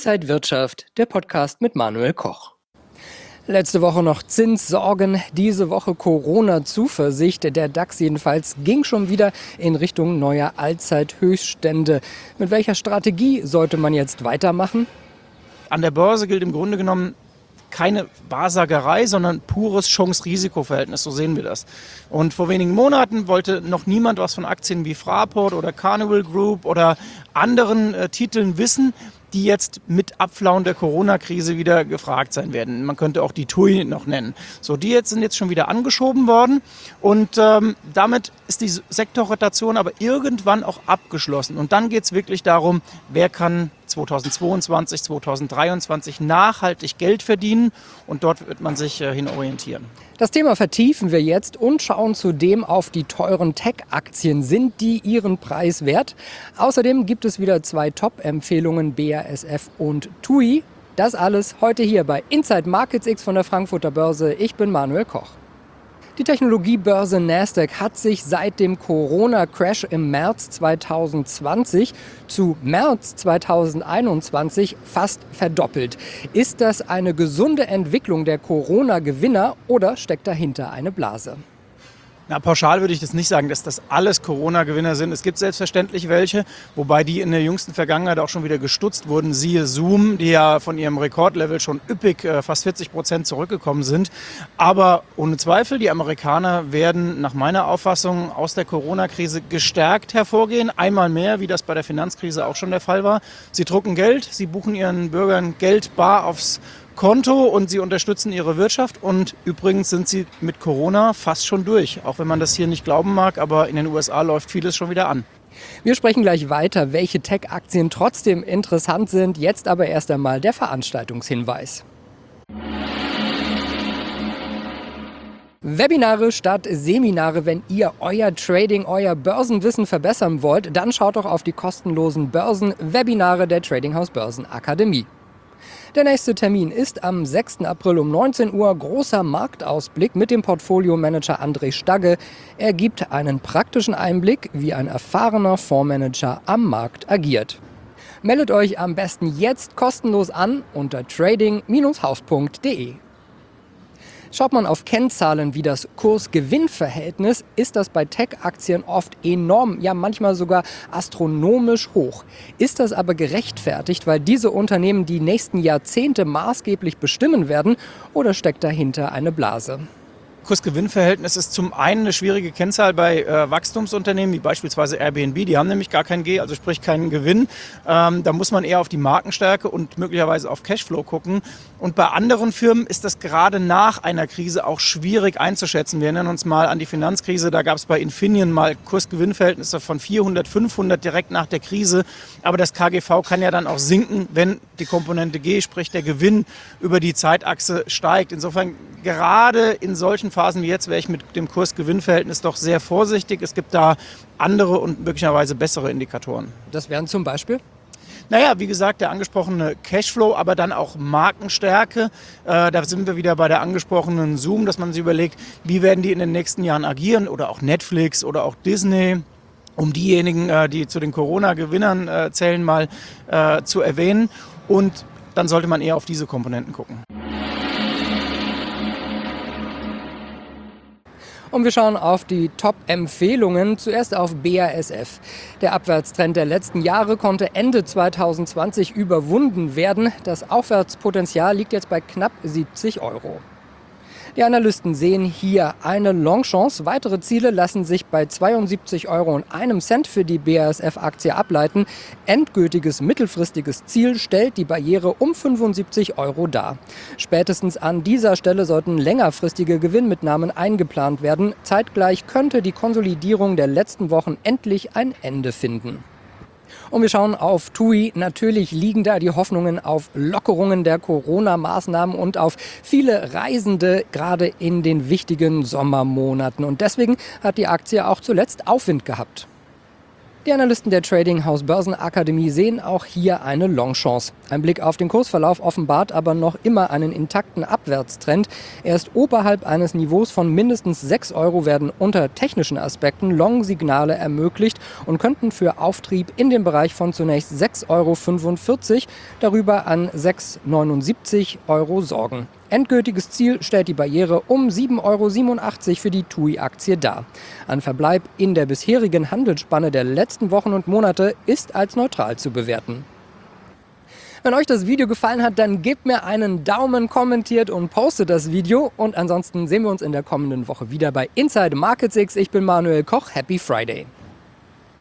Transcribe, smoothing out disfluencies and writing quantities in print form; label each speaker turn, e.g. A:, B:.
A: Inside Wirtschaft, der Podcast mit Manuel Koch. Letzte Woche noch Zinssorgen, diese Woche Corona-Zuversicht. Der DAX jedenfalls ging schon wieder in Richtung neuer Allzeithöchststände. Mit welcher Strategie sollte man jetzt weitermachen?
B: An der Börse gilt im Grunde genommen keine Wahrsagerei, sondern pures Chance-Risiko-Verhältnis, so sehen wir das. Und vor wenigen Monaten wollte noch niemand was von Aktien wie Fraport oder Carnival Group oder anderen Titeln wissen, die jetzt mit Abflauen der Corona-Krise wieder gefragt sein werden. Man könnte auch die TUI noch nennen. So, die sind jetzt schon wieder angeschoben worden und damit ist die Sektorrotation aber irgendwann auch abgeschlossen. Und dann geht es wirklich darum, wer kann 2022, 2023 nachhaltig Geld verdienen und dort wird man sich hin orientieren.
A: Das Thema vertiefen wir jetzt und schauen zudem auf die teuren Tech-Aktien. Sind die ihren Preis wert? Außerdem gibt es wieder 2 Top-Empfehlungen, BASF und TUI. Das alles heute hier bei Inside Markets X von der Frankfurter Börse. Ich bin Manuel Koch. Die Technologiebörse Nasdaq hat sich seit dem Corona-Crash im März 2020 zu März 2021 fast verdoppelt. Ist das eine gesunde Entwicklung der Corona-Gewinner oder steckt dahinter eine Blase?
B: Na, pauschal würde ich das nicht sagen, dass das alles Corona-Gewinner sind. Es gibt selbstverständlich welche, wobei die in der jüngsten Vergangenheit auch schon wieder gestutzt wurden. Siehe Zoom, die ja von ihrem Rekordlevel schon üppig fast 40% zurückgekommen sind. Aber ohne Zweifel, die Amerikaner werden nach meiner Auffassung aus der Corona-Krise gestärkt hervorgehen. Einmal mehr, wie das bei der Finanzkrise auch schon der Fall war. Sie drucken Geld, sie buchen ihren Bürgern Geld bar aufs Konto und sie unterstützen ihre Wirtschaft und übrigens sind sie mit Corona fast schon durch. Auch wenn man das hier nicht glauben mag, aber in den USA läuft vieles schon wieder an.
A: Wir sprechen gleich weiter, welche Tech-Aktien trotzdem interessant sind. Jetzt aber erst einmal der Veranstaltungshinweis. Webinare statt Seminare. Wenn ihr euer Trading, euer Börsenwissen verbessern wollt, dann schaut doch auf die kostenlosen Börsenwebinare der Trading House Börsenakademie. Der nächste Termin ist am 6. April um 19 Uhr. Großer Marktausblick mit dem Portfolio-Manager André Stagge. Er gibt einen praktischen Einblick, wie ein erfahrener Fondsmanager am Markt agiert. Meldet euch am besten jetzt kostenlos an unter trading-haus.de. Schaut man auf Kennzahlen wie das Kurs-Gewinn-Verhältnis, ist das bei Tech-Aktien oft enorm, ja manchmal sogar astronomisch hoch. Ist das aber gerechtfertigt, weil diese Unternehmen die nächsten Jahrzehnte maßgeblich bestimmen werden, oder steckt dahinter eine Blase?
B: Kurs-Gewinn-Verhältnis ist zum einen eine schwierige Kennzahl bei Wachstumsunternehmen, wie beispielsweise Airbnb. Die haben nämlich gar kein G, also sprich keinen Gewinn. Da muss man eher auf die Markenstärke und möglicherweise auf Cashflow gucken. Und bei anderen Firmen ist das gerade nach einer Krise auch schwierig einzuschätzen. Wir erinnern uns mal an die Finanzkrise. Da gab es bei Infineon mal Kurs-Gewinn-Verhältnisse von 400, 500 direkt nach der Krise. Aber das KGV kann ja dann auch sinken, wenn die Komponente G, sprich der Gewinn, über die Zeitachse steigt. Insofern gerade in solchen Phasen wie jetzt wäre ich mit dem Kurs-Gewinn-Verhältnis doch sehr vorsichtig. Es gibt da andere und möglicherweise bessere Indikatoren.
A: Das wären zum Beispiel?
B: Naja, wie gesagt, der angesprochene Cashflow, aber dann auch Markenstärke. Da sind wir wieder bei der angesprochenen Zoom, dass man sich überlegt, wie werden die in den nächsten Jahren agieren oder auch Netflix oder auch Disney. Um diejenigen, die zu den Corona-Gewinnern zählen, mal zu erwähnen. Und dann sollte man eher auf diese Komponenten gucken.
A: Und wir schauen auf die Top-Empfehlungen. Zuerst auf BASF. Der Abwärtstrend der letzten Jahre konnte Ende 2020 überwunden werden. Das Aufwärtspotenzial liegt jetzt bei knapp 70 €. Die Analysten sehen hier eine Longchance. Weitere Ziele lassen sich bei 72,01 € für die BASF-Aktie ableiten. Endgültiges mittelfristiges Ziel stellt die Barriere um 75 € dar. Spätestens an dieser Stelle sollten längerfristige Gewinnmitnahmen eingeplant werden. Zeitgleich könnte die Konsolidierung der letzten Wochen endlich ein Ende finden. Und wir schauen auf TUI. Natürlich liegen da die Hoffnungen auf Lockerungen der Corona-Maßnahmen und auf viele Reisende, gerade in den wichtigen Sommermonaten. Und deswegen hat die Aktie auch zuletzt Aufwind gehabt. Die Analysten der Trading-Haus Börsenakademie sehen auch hier eine Longchance. Ein Blick auf den Kursverlauf offenbart aber noch immer einen intakten Abwärtstrend. Erst oberhalb eines Niveaus von mindestens 6 Euro werden unter technischen Aspekten Long-Signale ermöglicht und könnten für Auftrieb in den Bereich von zunächst 6,45 Euro, darüber an 6,79 Euro sorgen. Endgültiges Ziel stellt die Barriere um 7,87 Euro für die TUI-Aktie dar. Ein Verbleib in der bisherigen Handelsspanne der letzten Wochen und Monate ist als neutral zu bewerten. Wenn euch das Video gefallen hat, dann gebt mir einen Daumen, kommentiert und postet das Video. Und ansonsten sehen wir uns in der kommenden Woche wieder bei Inside Markets X. Ich bin Manuel Koch. Happy Friday!